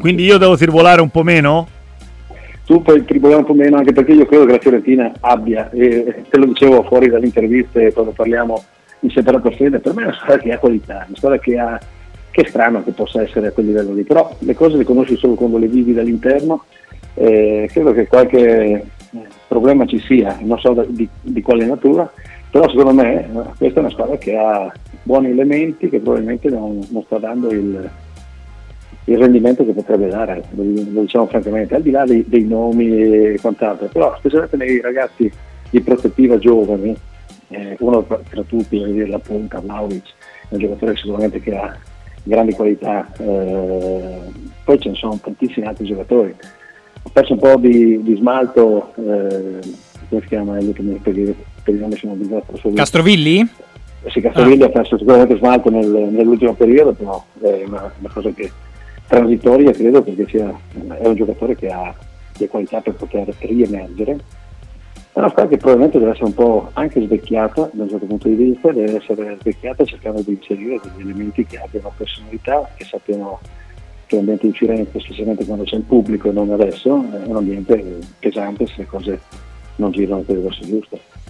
Quindi io devo tribolare un po' meno? Tu puoi tribolare un po' meno, anche perché io credo che la Fiorentina abbia, e te lo dicevo fuori dalle interviste quando parliamo in separato fede, per me è una squadra che ha qualità, una squadra che è strano che possa essere a quel livello lì, però le cose le conosci solo quando le vivi dall'interno. Credo che qualche problema ci sia, non so di quale natura, però secondo me questa è una squadra che ha buoni elementi, che probabilmente non sta dando il rendimento che potrebbe dare, lo diciamo francamente, al di là dei nomi e quant'altro, però specialmente nei ragazzi di prospettiva giovani, uno tra tutti, la punta, Vlahovic, è un giocatore sicuramente che ha grandi qualità, poi ce ne sono tantissimi altri giocatori. Ho perso un po' di smalto, come si chiama? Per il nome sono un disastro. Castrovilli? Sì, Castrovilli ha perso sicuramente smalto nell'ultimo periodo, però è una cosa che transitoria, credo, perché è un giocatore che ha le qualità per poter riemergere. È una squadra che probabilmente deve essere un po' anche svecchiata da un certo punto di vista, deve essere svecchiata cercando di inserire degli elementi che abbiano personalità, che sappiano che l'ambiente di Firenze, specialmente quando c'è il pubblico e non adesso, è un ambiente pesante se le cose non girano per il verso giusto.